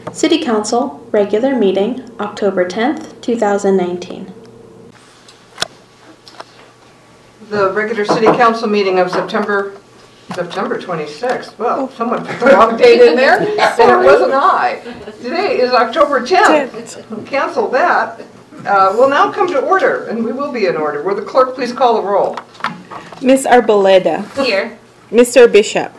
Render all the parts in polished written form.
City Council, regular meeting, October 10th, 2019. The regular City Council meeting of September 26th. Well, someone put the wrong date in there, and it wasn't I. Today is October 10th. Cancel that. We'll now come to order, and we will be in order. Will the clerk please call the roll? Ms. Arboleda. Here. Mr. Bishop.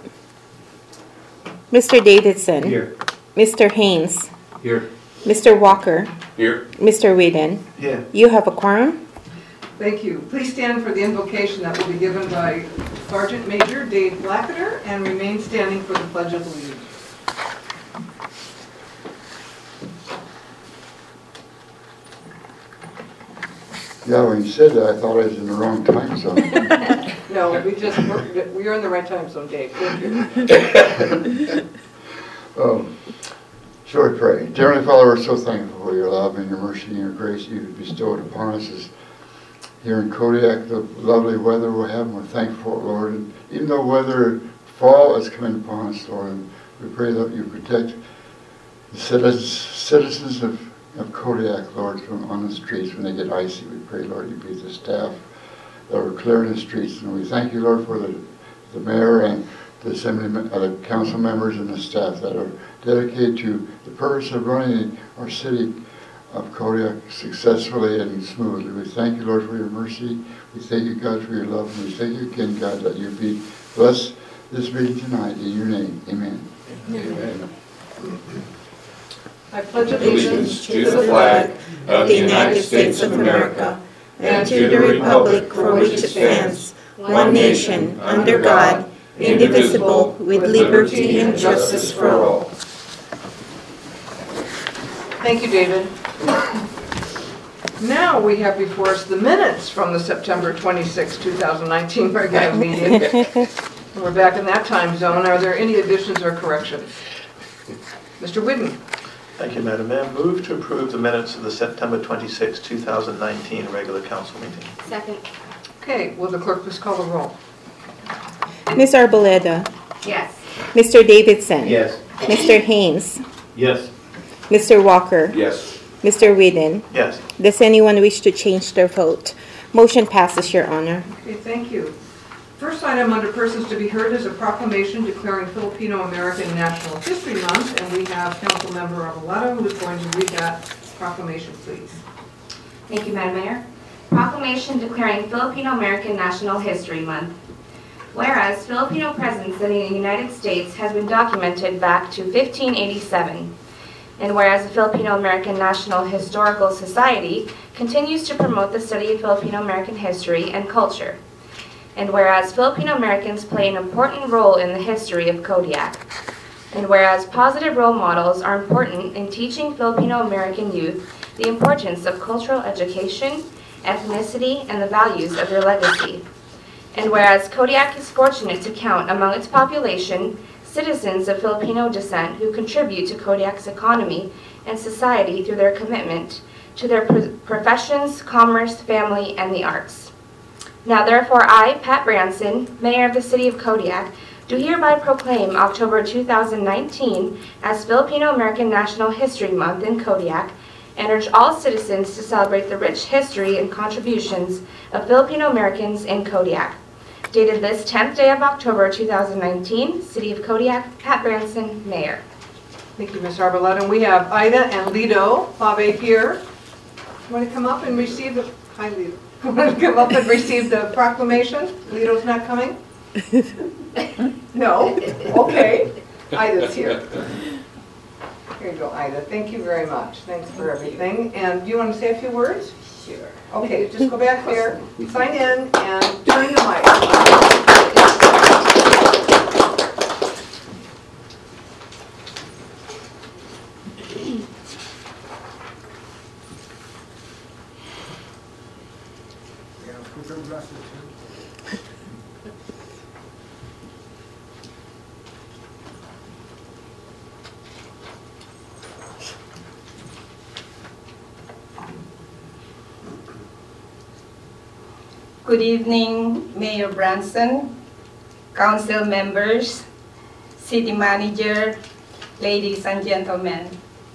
Mr. Davidson. Here. Mr. Haynes. Here. Mr. Walker. Here. Mr. Whedon. Here. You have a quorum? Thank you. Please stand for the invocation that will be given by Sergeant Major Dave Blackadder, and remain standing for the Pledge of Allegiance. Yeah, when you said that, I thought I was in the wrong time zone. No, we're in the right time zone, Dave. Thank you. Shall we pray? Dear Heavenly Father, we're so thankful for your love and your mercy and your grace you've bestowed upon us as here in Kodiak, the lovely weather we're having. We're thankful for it, Lord. And even though fall has come upon us, Lord, and we pray that you protect the citizens of Kodiak, Lord, from on the streets when they get icy. We pray, Lord, you be the staff that are clearing the streets. And we thank you, Lord, for the mayor and the the council members and the staff that are dedicated to the purpose of running our city of Kodiak successfully and smoothly. We thank you, Lord, for your mercy. We thank you, God, for your love. And we thank you again, God, that you be bless this meeting tonight in your name. Amen. Amen. I pledge allegiance to the flag of the United States of America and to the republic for which it stands, one nation, under God, indivisible, with liberty and justice for all. Thank you, David. Now we have before us the minutes from the September 26, 2019 regular meeting. We're back in that time zone. Are there any additions or corrections? Mr. Whedon. Thank you, Madam Mayor. Move to approve the minutes of the September 26, 2019 regular council meeting. Second. Okay, will the clerk please call the roll? Ms. Arboleda. Yes. Mr. Davidson. Yes. Mr. Haynes. Yes. Mr. Walker. Yes. Mr. Whedon. Yes. Does anyone wish to change their vote? Motion passes, Your Honor. Okay, thank you. First item under persons to be heard is a proclamation declaring Filipino American National History Month, and we have Council Member Arboleda who is going to read that proclamation, please. Thank you, Madam Mayor. Proclamation declaring Filipino American National History Month. Whereas Filipino presence in the United States has been documented back to 1587, and whereas the Filipino American National Historical Society continues to promote the study of Filipino American history and culture, and whereas Filipino Americans play an important role in the history of Kodiak, and whereas positive role models are important in teaching Filipino American youth the importance of cultural education, ethnicity, and the values of their legacy, and whereas Kodiak is fortunate to count among its population citizens of Filipino descent who contribute to Kodiak's economy and society through their commitment to their professions, commerce, family, and the arts. Now therefore I, Pat Branson, Mayor of the City of Kodiak, do hereby proclaim October 2019 as Filipino American National History Month in Kodiak, and urge all citizens to celebrate the rich history and contributions of Filipino Americans in Kodiak. Dated this 10th day of October 2019, City of Kodiak, Pat Branson, Mayor. Thank you, Ms. Arboleda. And we have Ida and Lido Pave here. You want to come up and receive the... Hi, Lido. You want to come up and receive the proclamation? Lido's not coming? No? Okay. Ida's here. Here you go, Ida. Thank you very much. Thanks for everything. And do you want to say a few words? Sure. Okay, just go back there, sign in, and turn the mic. Good evening, Mayor Branson, council members, city manager, ladies and gentlemen.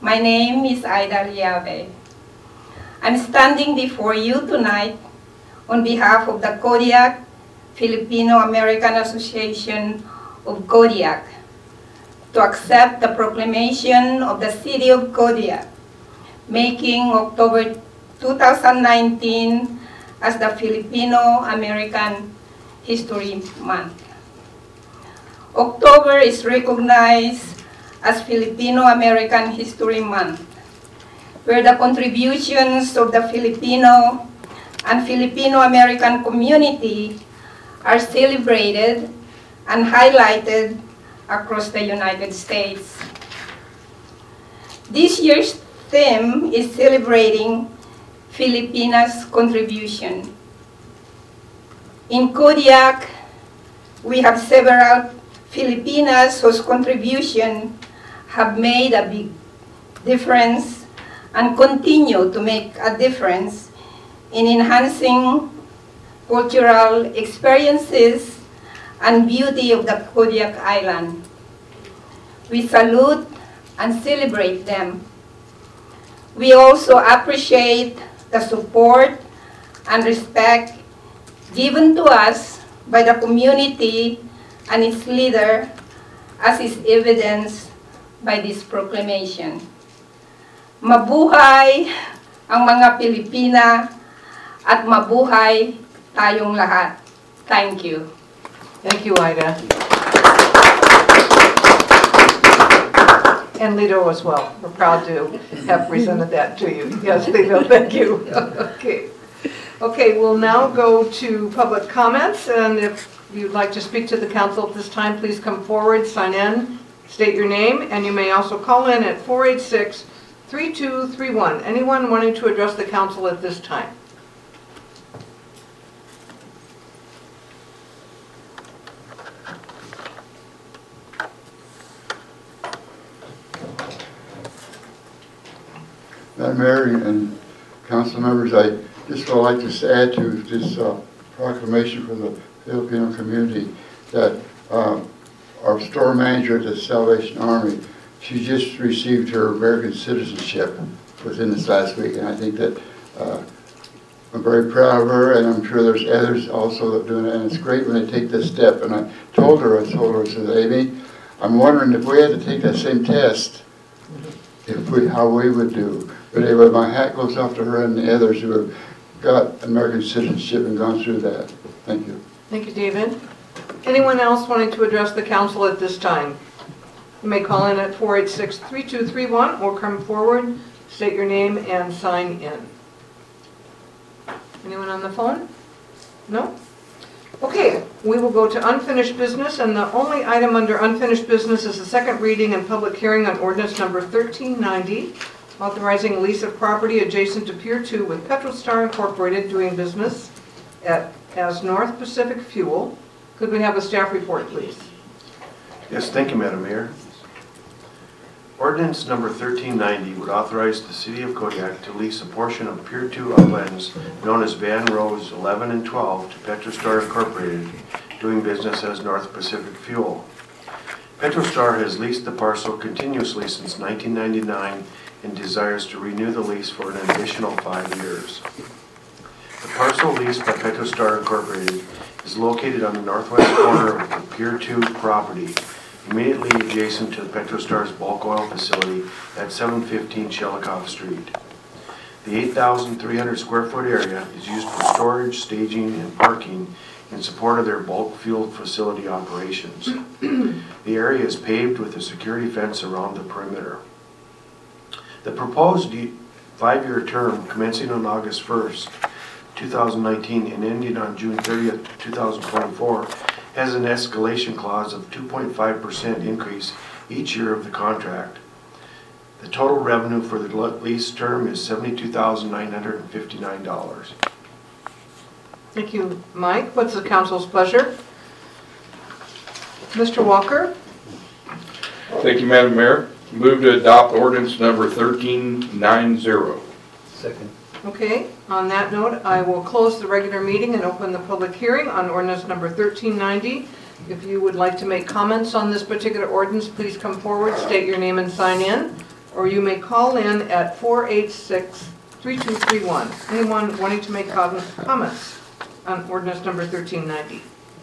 My name is Aida Liave. I'm standing before you tonight on behalf of the Kodiak Filipino-American Association of Kodiak to accept the proclamation of the City of Kodiak, making October 2019 as the Filipino-American History Month. October is recognized as Filipino-American History Month, where the contributions of the Filipino and Filipino-American community are celebrated and highlighted across the United States. This year's theme is celebrating Filipinas' contribution. In Kodiak, we have several Filipinas whose contribution have made a big difference and continue to make a difference in enhancing cultural experiences and beauty of the Kodiak Island. We salute and celebrate them. We also appreciate the support and respect given to us by the community and its leader, as is evidenced by this proclamation. Mabuhay ang mga Pilipina at mabuhay tayong lahat. Thank you. Thank you, Ida. And Lido as well. We're proud to have presented that to you. Yes, Lido, thank you. Okay. Okay, we'll now go to public comments, and if you'd like to speak to the council at this time, please come forward, sign in, state your name, and you may also call in at 486-3231. Anyone wanting to address the council at this time? Madam Mayor and council members, I just would like to add to this proclamation for the Filipino community that our store manager at the Salvation Army, she just received her American citizenship within this last week, and I think that I'm very proud of her, and I'm sure there's others also that are doing it, and it's great when they take this step. And I told her, I said, Amy, I'm wondering if we had to take that same test, how we would do. But anyway, my hat goes off to her and the others who have got American citizenship and gone through that. Thank you. Thank you, David. Anyone else wanting to address the council at this time? You may call in at 486-3231 or come forward, state your name, and sign in. Anyone on the phone? No? Okay, we will go to unfinished business, and the only item under unfinished business is the second reading and public hearing on ordinance number 1390, authorizing lease of property adjacent to Pier 2 with Petrostar Incorporated doing business as North Pacific Fuel. Could we have a staff report, please? Yes, thank you, Madam Mayor. Ordinance number 1390 would authorize the City of Kodiak to lease a portion of Pier 2 uplands known as Van Rows 11 and 12 to Petrostar Incorporated, doing business as North Pacific Fuel. Petrostar has leased the parcel continuously since 1999 and desires to renew the lease for an additional 5 years. The parcel leased by Petrostar Incorporated is located on the northwest corner of the Pier 2 property, immediately adjacent to Petrostar's bulk oil facility at 715 Shelikoff Street. The 8,300 square foot area is used for storage, staging, and parking in support of their bulk fuel facility operations. The area is paved with a security fence around the perimeter. The proposed 5-year term, commencing on August 1st, 2019 and ending on June 30th, 2024, has an escalation clause of 2.5% increase each year of the contract. The total revenue for the lease term is $72,959. Thank you, Mike. What's the council's pleasure? Mr. Walker? Thank you, Madam Mayor. Move to adopt ordinance number 1390. Second. Okay, on that note, I will close the regular meeting and open the public hearing on ordinance number 1390. If you would like to make comments on this particular ordinance, please come forward, state your name and sign in, or you may call in at 486-3231. Anyone wanting to make comments on ordinance number 1390?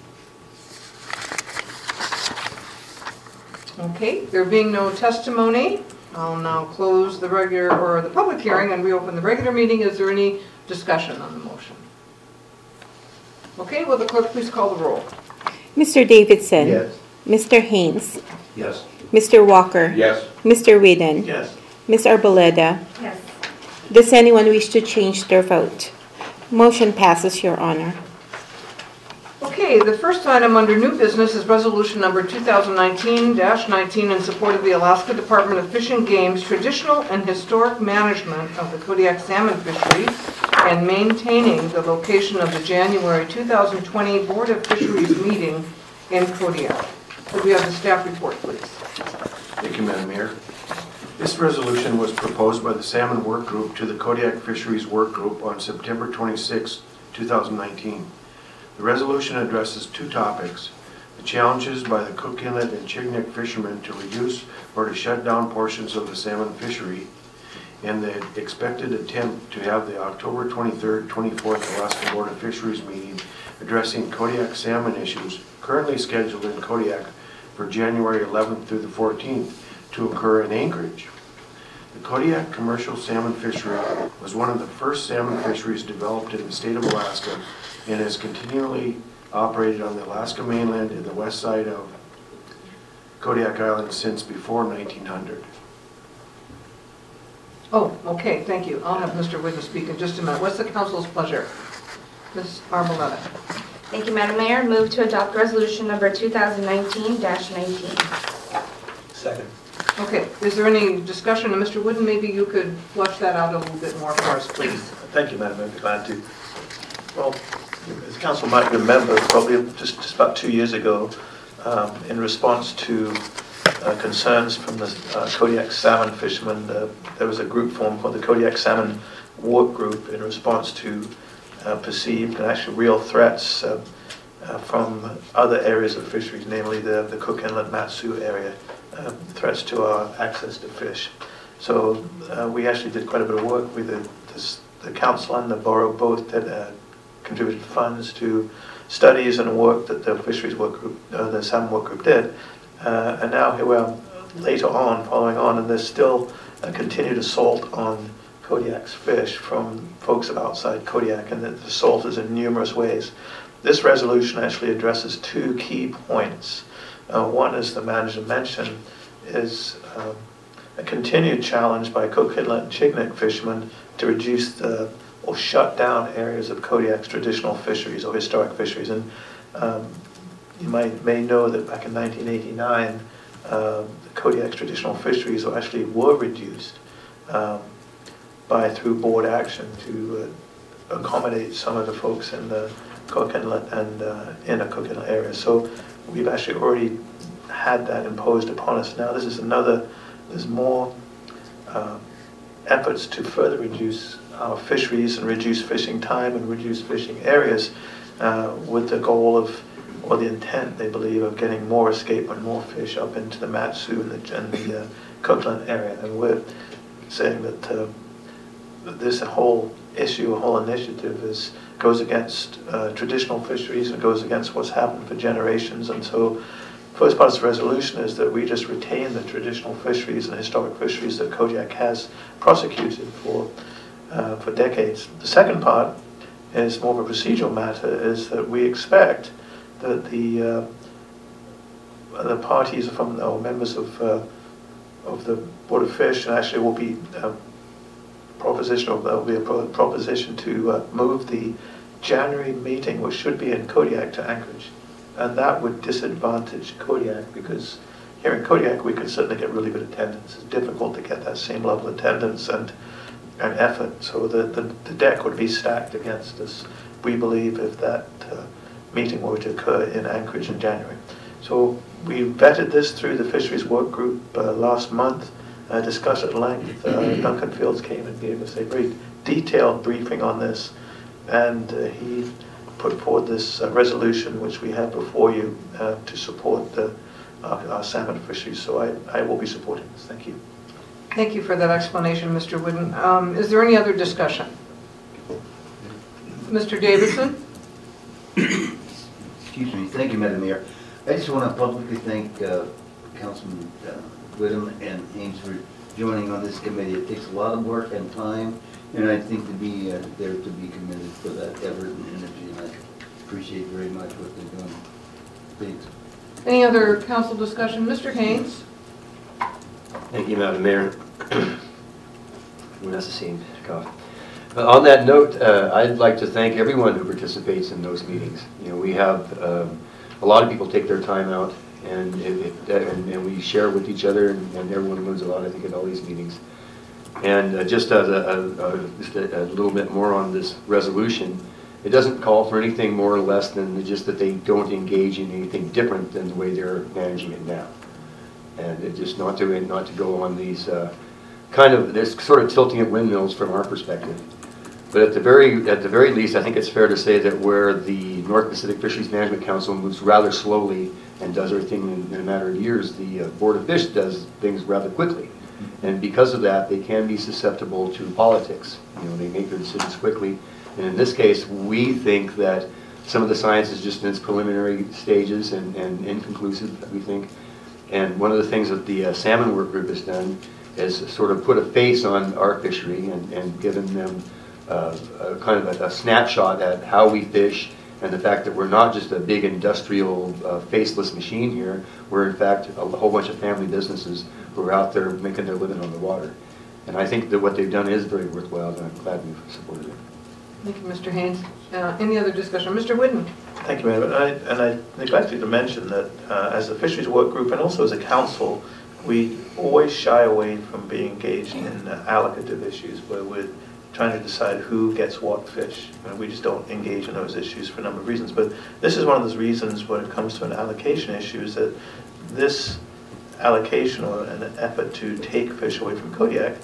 Okay, there being no testimony, I'll now close the public hearing and reopen the regular meeting. Is there any discussion on the motion? Okay, will the clerk please call the roll? Mr. Davidson. Yes. Mr. Haynes. Yes. Mr. Walker. Yes. Mr. Whedon. Yes. Ms. Arboleda. Yes. Does anyone wish to change their vote? Motion passes, Your Honor. Okay, the first item under new business is resolution number 2019-19 in support of the Alaska Department of Fish and Game's traditional and historic management of the Kodiak salmon fishery and maintaining the location of the January 2020 Board of Fisheries meeting in Kodiak. Could we have the staff report, please? Thank you, Madam Mayor. This resolution was proposed by the Salmon Work Group to the Kodiak Fisheries Work Group on September 26, 2019. The resolution addresses two topics: the challenges by the Cook Inlet and Chignik fishermen to reduce or to shut down portions of the salmon fishery, and the expected attempt to have the October 23rd, 24th Alaska Board of Fisheries meeting addressing Kodiak salmon issues currently scheduled in Kodiak for January 11th through the 14th to occur in Anchorage. The Kodiak commercial salmon fishery was one of the first salmon fisheries developed in the state of Alaska and has continually operated on the Alaska mainland in the west side of Kodiak Island since before 1900. Oh, okay, thank you. I'll have Mr. Whedon speak in just a minute. What's the council's pleasure? Ms. Arboleda. Thank you, Madam Mayor. Move to adopt resolution number 2019-19. Second. Okay, is there any discussion? And Mr. Whedon, maybe you could flush that out a little bit more for us, please. Thank you, Madam Mayor. I'd be glad to. Well, as council might remember, probably just about 2 years ago, in response to concerns from the Kodiak salmon fishermen, there was a group formed called the Kodiak Salmon Work Group in response to perceived and actually real threats from other areas of fisheries, namely the Cook Inlet Matsu area, threats to our access to fish. So we actually did quite a bit of work with the council and the borough both that contributed funds to studies and work that the fisheries work group, the salmon work group did. And now here we are later on, following on, and there's still a continued assault on Kodiak's fish from folks outside Kodiak, and the assault is in numerous ways. This resolution actually addresses two key points. One, as the manager mentioned, is a continued challenge by Cook Inlet and Chignik fishermen to reduce or shut down areas of Kodiak's traditional fisheries or historic fisheries. And you may know that back in 1989, the Kodiak's traditional fisheries were reduced through board action to accommodate some of the folks in the Cook Inlet and inner Cook Inlet area. So we've actually already had that imposed upon us. Now this is there's more efforts to further reduce our fisheries and reduce fishing time and reduce fishing areas with the goal of, or the intent, they believe, of getting more escape and more fish up into the Matsu and the Cook Inlet area. And we're saying that this whole issue, a whole initiative goes against traditional fisheries and goes against what's happened for generations. And so first part of this resolution is that we just retain the traditional fisheries and historic fisheries that Kodiak has prosecuted for decades. The second part is more of a procedural matter, is that we expect that the parties from or members of the Board of Fish actually will be proposition to move the January meeting, which should be in Kodiak, to Anchorage. And that would disadvantage Kodiak, because here in Kodiak we can certainly get really good attendance. It's difficult to get that same level of attendance and effort. So the deck would be stacked against us, we believe, if that meeting were to occur in Anchorage in January. So we vetted this through the Fisheries Work Group last month, discussed at length. Duncan Fields came and gave us a very detailed briefing on this, and he put forward this resolution, which we have before you, to support our salmon fisheries. So I will be supporting this. Thank you. Thank you for that explanation, Mr. Wooden. Is there any other discussion? Mr. Davidson? Excuse me. Thank you, Madam Mayor. I just want to publicly thank Councilman Whittam and Haynes for joining on this committee. It takes a lot of work and time, and I think to be there to be committed for that effort and energy, and I appreciate very much what they're doing. Thanks. Any other council discussion? Mr. Haynes? Thank you, Madam Mayor. That's the same cough. On that note, I'd like to thank everyone who participates in those meetings. You know, we have a lot of people take their time out, and we share with each other, and everyone learns a lot, I think, at all these meetings. And just as a little bit more on this resolution, it doesn't call for anything more or less than just that they don't engage in anything different than the way they're managing it now. And it just not to go on these there's sort of tilting at windmills from our perspective. But at the very least, I think it's fair to say that where the North Pacific Fisheries Management Council moves rather slowly and does everything in a matter of years, the Board of Fish does things rather quickly. And because of that, they can be susceptible to politics. You know, they make their decisions quickly. And in this case, we think that some of the science is just in its preliminary stages and inconclusive, we think. And one of the things that the salmon work group has done is sort of put a face on our fishery and given them kind of a snapshot at how we fish and the fact that we're not just a big industrial faceless machine here. We're in fact a whole bunch of family businesses who are out there making their living on the water. And I think that what they've done is very worthwhile, and I'm glad we've supported it. Thank you, Mr. Haynes. Any other discussion? Mr. Whitten? Thank you, Madam. And I neglected to mention that as a fisheries work group and also as a council, we always shy away from being engaged in allocative issues where we're trying to decide who gets what fish. And we just don't engage in those issues for a number of reasons. But this is one of those reasons when it comes to an allocation issue is that this allocation or an effort to take fish away from Kodiak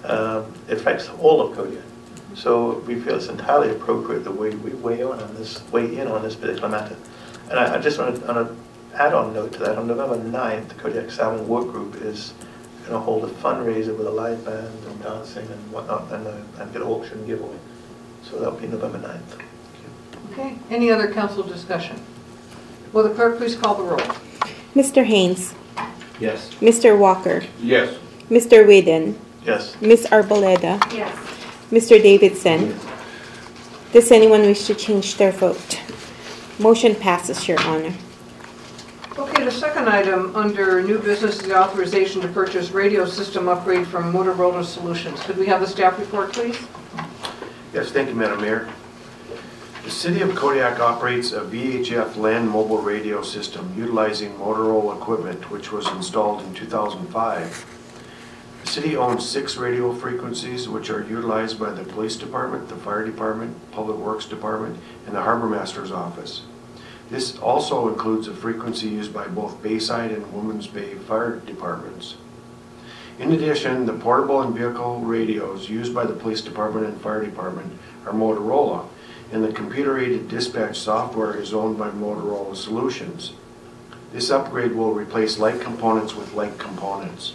affects all of Kodiak. So we feel it's entirely appropriate the way we weigh in on this particular matter. And I just want to, on an add-on note to that, on November 9th, the Kodiak Salmon Work Group is going to hold a fundraiser with a live band and dancing and whatnot, and get an auction giveaway. So that'll be November 9th. Okay. Any other council discussion? Will the clerk please call the roll? Mr. Haynes. Yes. Mr. Walker. Yes. Mr. Whitten. Yes. Ms. Arboleda. Yes. Mr. Davidson. Does anyone wish to change their vote? Motion passes, Your Honor. Okay, the second item under new business is the authorization to purchase radio system upgrade from Motorola Solutions. Could we have the staff report, please? Yes, thank you, Madam Mayor. The City of Kodiak operates a VHF land mobile radio system utilizing Motorola equipment which was installed in 2005. The city owns 6 radio frequencies which are utilized by the Police Department, the Fire Department, Public Works Department, and the Harbor Master's Office. This also includes a frequency used by both Bayside and Women's Bay Fire Departments. In addition, the portable and vehicle radios used by the Police Department and Fire Department are Motorola, and the computer-aided dispatch software is owned by Motorola Solutions. This upgrade will replace like components with like components.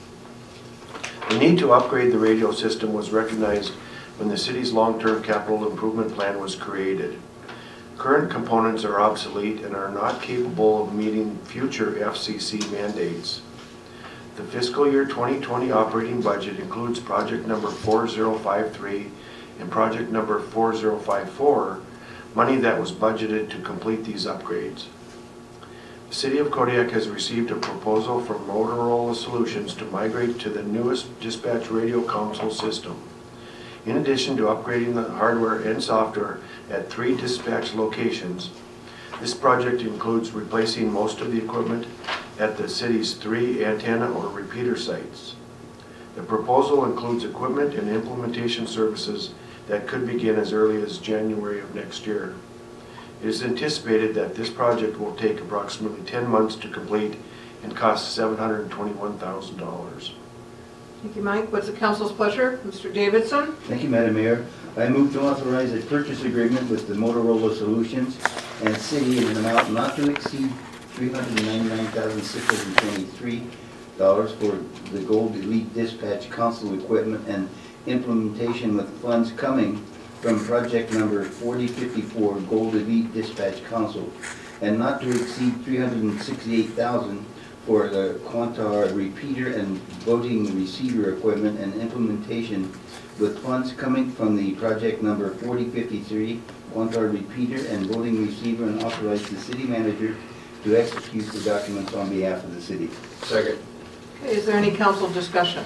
The need to upgrade the radio system was recognized when the city's long-term capital improvement plan was created. Current components are obsolete and are not capable of meeting future FCC mandates. The fiscal year 2020 operating budget includes project number 4053 and project number 4054, money that was budgeted to complete these upgrades. The City of Kodiak has received a proposal from Motorola Solutions to migrate to the newest dispatch radio console system. In addition to upgrading the hardware and software at 3 dispatch locations, this project includes replacing most of the equipment at the city's 3 antenna or repeater sites. The proposal includes equipment and implementation services that could begin as early as January of next year. It is anticipated that this project will take approximately 10 months to complete and cost $721,000. Thank you, Mike. What's the council's pleasure? Mr. Davidson? Thank you, Madam Mayor. I move to authorize a purchase agreement with the Motorola Solutions and City in an amount not to exceed $399,623 for the Gold Elite Dispatch console equipment and implementation with funds coming from project number 4054 Gold Elite Dispatch console, and not to exceed $368,000 for the Quantar repeater and voting receiver equipment and implementation with funds coming from the project number 4053 Quantar repeater and voting receiver, and authorize the city manager to execute the documents on behalf of the city. Second. Okay, is there any council discussion?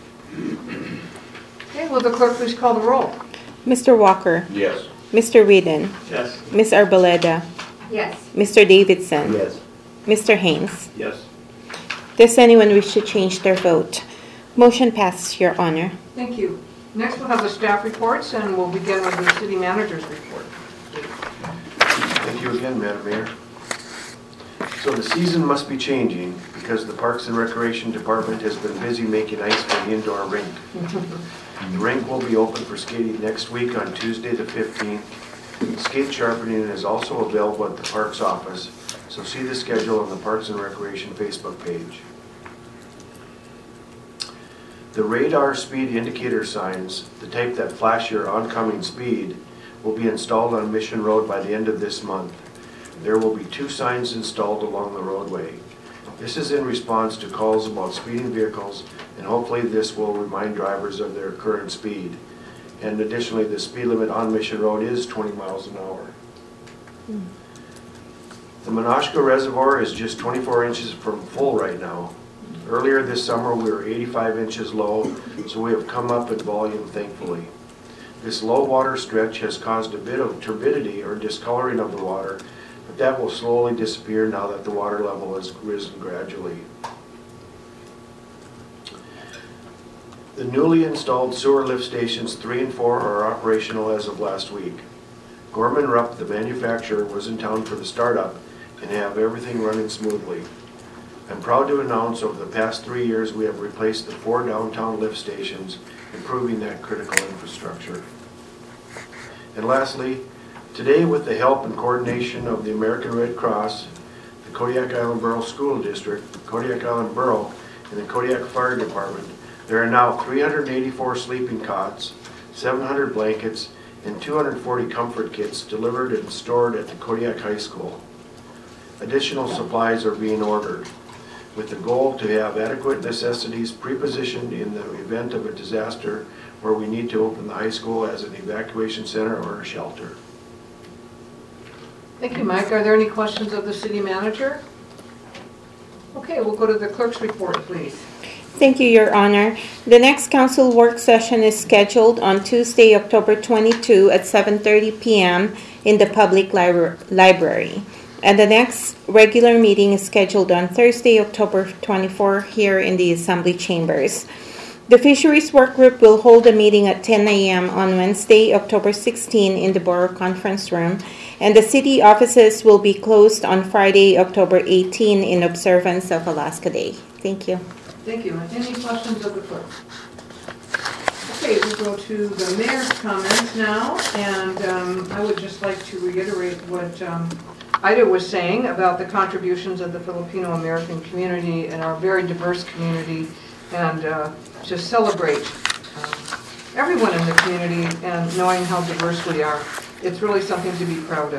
Okay, will the clerk please call the roll? Mr. Walker, Yes. Mr. Whedon, Yes. Ms. Arboleda, Yes. Mr. Davidson, Yes. Mr. Haynes. Yes. Does anyone wish to change their vote? Motion passes, Your Honor. Thank you. Next, we'll have the staff reports, and we'll begin with the city manager's report. Thank you again, Madam Mayor. So the season must be changing because the Parks and Recreation Department has been busy making ice for the indoor rink. The rink will be open for skating next week on Tuesday the 15th. Skate sharpening is also available at the Parks office, so see the schedule on the Parks and Recreation Facebook page. The radar speed indicator signs, the type that flash your oncoming speed, will be installed on Mission Road by the end of this month. There will be 2 signs installed along the roadway. This is in response to calls about speeding vehicles, and hopefully this will remind drivers of their current speed. And additionally, the speed limit on Mission Road is 20 miles an hour. The Menasha Reservoir is just 24 inches from full right now. Earlier this summer, we were 85 inches low, so we have come up in volume, thankfully. This low water stretch has caused a bit of turbidity or discoloring of the water, but that will slowly disappear now that the water level has risen gradually. The newly installed sewer lift stations 3 and 4 are operational as of last week. Gorman Rupp, the manufacturer, was in town for the startup and have everything running smoothly. I'm proud to announce over the past 3 years we have replaced the 4 downtown lift stations, improving that critical infrastructure. And lastly, today, with the help and coordination of the American Red Cross, the Kodiak Island Borough School District, Kodiak Island Borough, and the Kodiak Fire Department, there are now 384 sleeping cots, 700 blankets, and 240 comfort kits delivered and stored at the Kodiak High School. Additional supplies are being ordered, with the goal to have adequate necessities pre-positioned in the event of a disaster where we need to open the high school as an evacuation center or a shelter. Thank you, Mike. Are there any questions of the city manager? Okay, we'll go to the clerk's report, please. Thank you, Your Honor. The next council work session is scheduled on Tuesday, October 22 at 7:30 p.m. in the public library. And the next regular meeting is scheduled on Thursday, October 24 here in the Assembly Chambers. The Fisheries Work Group will hold a meeting at 10 a.m. on Wednesday, October 16 in the Borough Conference Room, and the city offices will be closed on Friday, October 18 in observance of Alaska Day. Thank you. Thank you. Any questions of the clerk? Okay, we'll go to the mayor's comments now, and I would just like to reiterate what Ida was saying about the contributions of the Filipino-American community and our very diverse community, and just celebrate everyone in the community and knowing how diverse we are. It's really something to be proud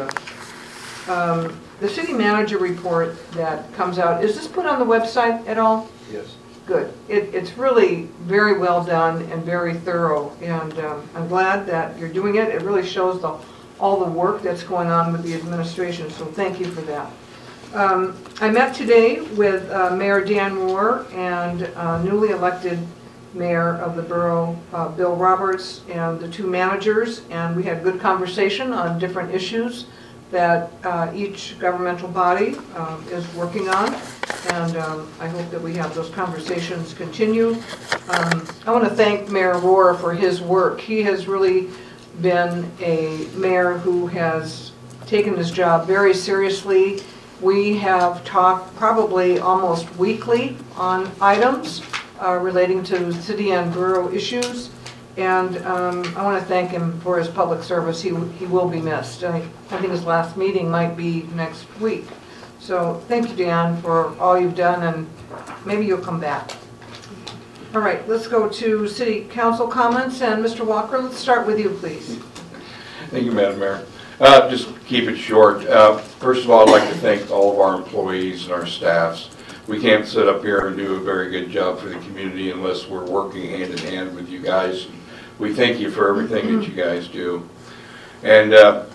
of. The city manager report that comes out, is this put on the website at all? Yes. Good. It's really very well done and very thorough, and I'm glad that you're doing it. It really shows all the work that's going on with the administration, so thank you for that. I met today with Mayor Dan Moore and newly elected Mayor of the borough, Bill Roberts, and the 2 managers, and we had good conversation on different issues that each governmental body is working on, and I hope that we have those conversations continue. I want to thank Mayor Rohr for his work. He has really been a mayor who has taken his job very seriously. We have talked probably almost weekly on items relating to city and borough issues, and I want to thank him for his public service. He will be missed. I think his last meeting might be next week. So thank you, Dan, for all you've done, and maybe you'll come back. All right, let's go to city council comments, and Mr. Walker, let's start with you, please. Thank you, Madam Mayor. Just keep it short. First of all, I'd like to thank all of our employees and our staffs. We can't sit up here and do a very good job for the community unless we're working hand in hand with you guys. We thank you for everything that you guys do. And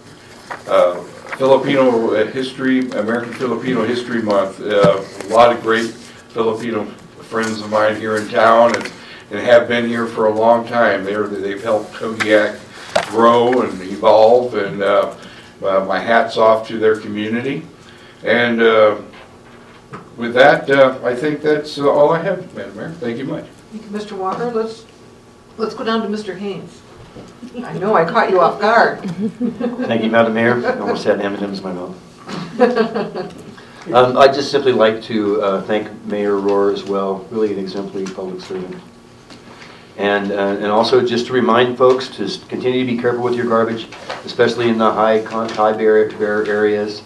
Filipino history, American Filipino History Month. A lot of great Filipino friends of mine here in town and have been here for a long time. They've helped Kodiak grow and evolve, and my hat's off to their community. And with that, I think that's all I have, Madam Mayor. Thank you much. Thank you, Mr. Walker. Let's go down to Mr. Haynes. I know I caught you off guard. Thank you, Madam Mayor. I almost had M&M's in my mouth. I'd just simply like to thank Mayor Rohr as well, really an exemplary public servant. And also just to remind folks to continue to be careful with your garbage, especially in the high barrier areas.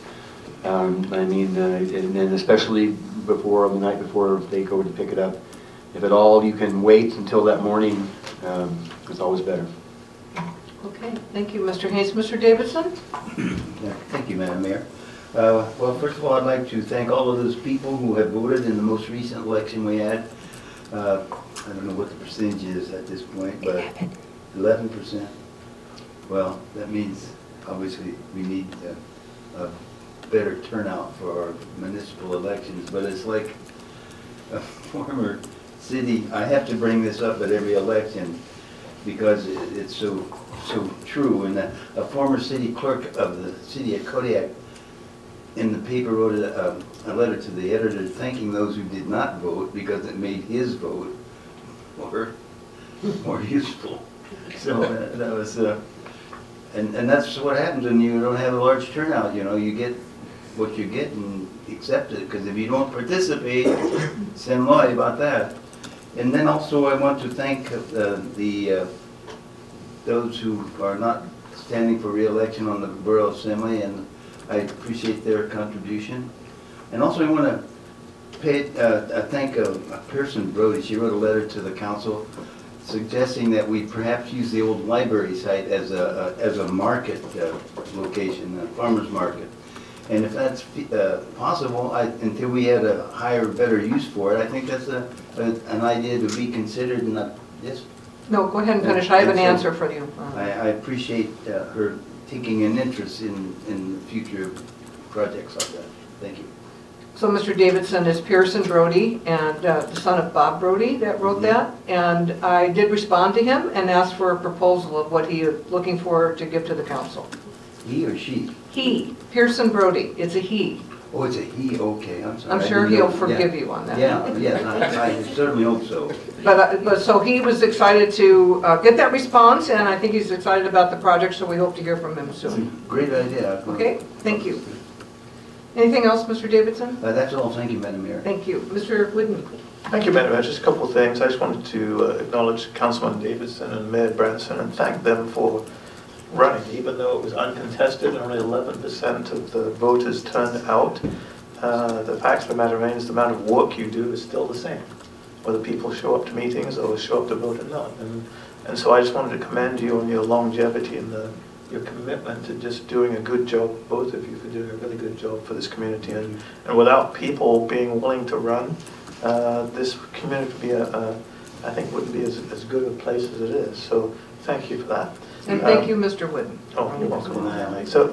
And especially on the night before they go to pick it up. If at all you can wait until that morning, it's always better. Okay, thank you, Mr. Haynes. Mr. Davidson? Yeah, thank you, Madam Mayor. Well, first of all, I'd like to thank all of those people who have voted in the most recent election we had. I don't know what the percentage is at this point, but 11%. Well, that means obviously we need a better turnout for our municipal elections, but it's like a former city, I have to bring this up at every election because it's so true. And a former city clerk of the city of Kodiak in the paper wrote a letter to the editor thanking those who did not vote because it made his vote more useful. So that was, and that's what happens when you don't have a large turnout. You know, you get what you get and accept it, because if you don't participate, send lie about that. And then also I want to thank those who are not standing for re-election on the Borough Assembly, and I appreciate their contribution. And also I want to thank Pearson Brody. She wrote a letter to the council suggesting that we perhaps use the old library site as a market location, a farmer's market. And if that's possible, until we had a higher, better use for it, I think that's an idea to be considered. And not yes. No, go ahead and finish. I have an answer for you. I appreciate her taking an interest in future projects like that. Thank you. So Mr. Davidson is Pearson Brody, and the son of Bob Brody that wrote that. And I did respond to him and asked for a proposal of what he is looking for to give to the council. He or she? He. Pearson Brody. It's a he. Oh, it's a he. Okay, I'm sorry. I'm sure he'll forgive you on that. Yeah, I certainly hope so. But so he was excited to get that response, and I think he's excited about the project, so we hope to hear from him soon. Great idea. Okay, thank you. Anything else, Mr. Davidson? That's all. Thank you, Madam Mayor. Thank you. Mr. Whitten. Thank you, Madam Mayor. Just a couple of things. I just wanted to acknowledge Councilman Davidson and Mayor Branson and thank them for running, even though it was uncontested and only 11% of the voters turned out. The fact of the matter remains the amount of work you do is still the same, whether people show up to meetings or show up to vote or not. And so I just wanted to commend you on your longevity and your commitment to just doing a good job, both of you, for doing a really good job for this community. And without people being willing to run, this community would be I think wouldn't be as good a place as it is. So thank you for that. And thank you, Mr. Whitten. Oh, you're welcome. So,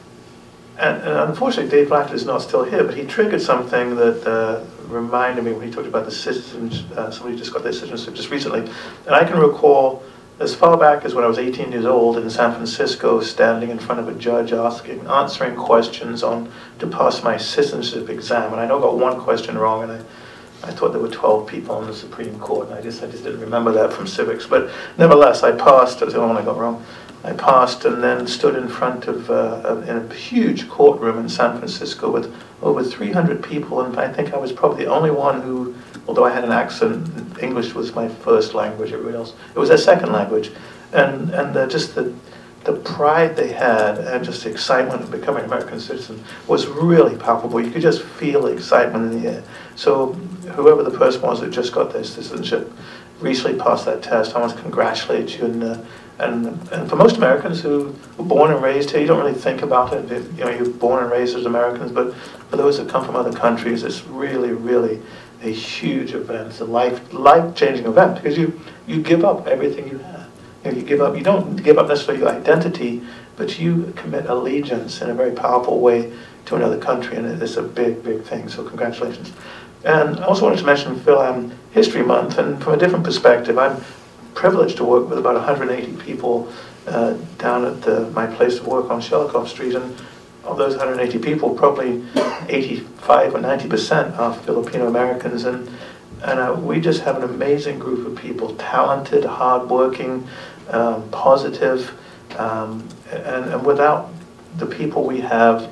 and unfortunately, Dave Blatt is not still here, but he triggered something that reminded me when he talked about the citizens. Somebody just got their citizenship just recently. And I can recall as far back as when I was 18 years old in San Francisco, standing in front of a judge answering questions to pass my citizenship exam. And I know I got one question wrong, and I thought there were 12 people on the Supreme Court, and I just didn't remember that from civics. But nevertheless, I passed. That was the only one I got wrong. I passed and then stood in front of in a huge courtroom in San Francisco with over 300 people, and I think I was probably the only one who, although I had an accent, English was my first language. Everybody else, it was their second language, and just the the pride they had and just the excitement of becoming American citizens was really palpable. You could just feel the excitement in the air. So whoever the person was that just got their citizenship recently passed that test, I want to congratulate you. And for most Americans who were born and raised here, you don't really think about it. You know, you're born and raised as Americans, but for those that come from other countries, it's really, really a huge event. It's a life-changing event because you give up everything you have. You don't give up necessarily your identity, but you commit allegiance in a very powerful way to another country, and it's a big, big thing. So congratulations. And I also wanted to mention, Phil, History Month, and from a different perspective, I'm privileged to work with about 180 people down at my place of work on Shelikoff Street, and of those 180 people, probably 85 or 90% are Filipino Americans, and we just have an amazing group of people, talented, hardworking, positive, and without the people we have,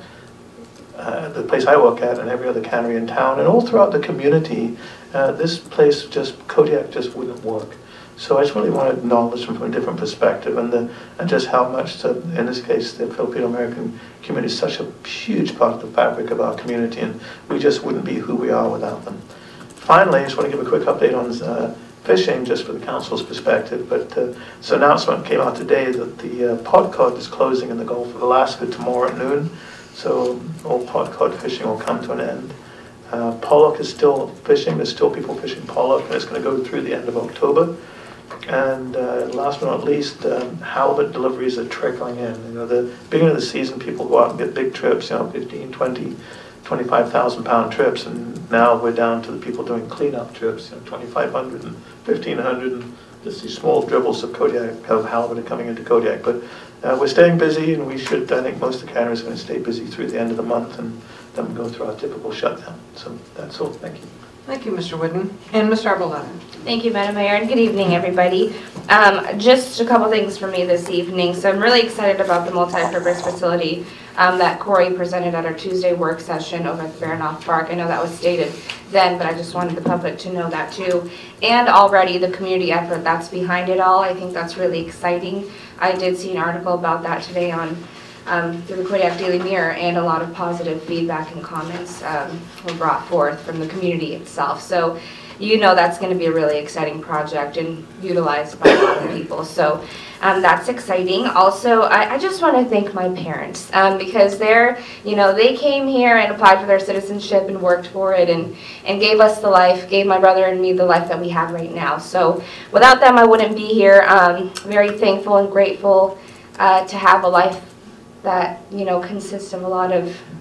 the place I work at and every other cannery in town, and all throughout the community, this place, Kodiak just wouldn't work. So I just really want to acknowledge them from a different perspective, and just how much, in this case, the Filipino American community is such a huge part of the fabric of our community, and we just wouldn't be who we are without them. Finally, I just want to give a quick update on fishing, just for the council's perspective. But this announcement came out today that the pod cod is closing in the Gulf of Alaska tomorrow at noon. So all pod cod fishing will come to an end. Pollock is still fishing. There's still people fishing pollock, and it's going to go through the end of October. And last but not least, halibut deliveries are trickling in. You know, the beginning of the season, people go out and get big trips, 15, 20, 25,000 pound trips, and now we're down to the people doing cleanup trips, 2,500 and 1,500, and just these small dribbles of Kodiak, of halibut are coming into Kodiak. But we're staying busy, and we should, I think most of the canneries are going to stay busy through the end of the month, and then we'll go through our typical shutdown. So that's all. Thank you. Thank you, Mr. Whitten. And Mr. Arboleda. Thank you, Madam Mayor, and good evening, everybody. Just a couple things for me this evening. So I'm really excited about the multi-purpose facility that Corey presented at our Tuesday work session over at the Baranoff Park. I know that was stated then, but I just wanted the public to know that too. And already the community effort that's behind it all, I think that's really exciting. I did see an article about that today on through the Kodiak Daily Mirror, and a lot of positive feedback and comments were brought forth from the community itself. So you know that's going to be a really exciting project and utilized by a lot of people. So that's exciting. Also, I just want to thank my parents because they came here and applied for their citizenship and worked for it and gave us the life, gave my brother and me the life that we have right now. So without them, I wouldn't be here. Very thankful and grateful to have a life that consists of a lot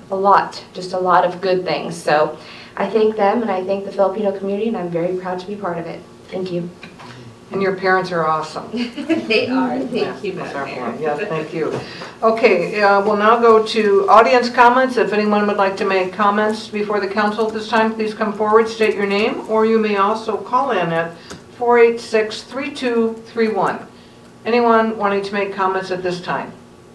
of good things. So I thank them, and I thank the Filipino community, and I'm very proud to be part of it. Thank you. And your parents are awesome. They are. Thank you, Madam Mayor. Yes, thank you. Okay, we'll now go to audience comments. If anyone would like to make comments before the council at this time, please come forward, state your name, or you may also call in at 486-3231. Anyone wanting to make comments at this time?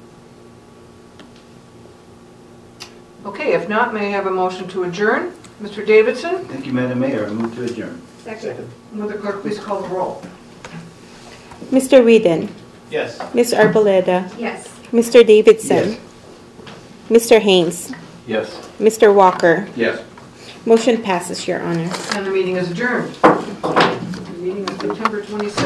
Okay, if not, may I have a motion to adjourn? Mr. Davidson? Thank you, Madam Mayor. I move to adjourn. Second. Will the clerk please call the roll? Mr. Whedon. Yes. Ms. Arboleda. Yes. Mr. Davidson. Yes. Mr. Haynes. Yes. Mr. Walker. Yes. Motion passes, Your Honor. And the meeting is adjourned. The meeting of September 26th.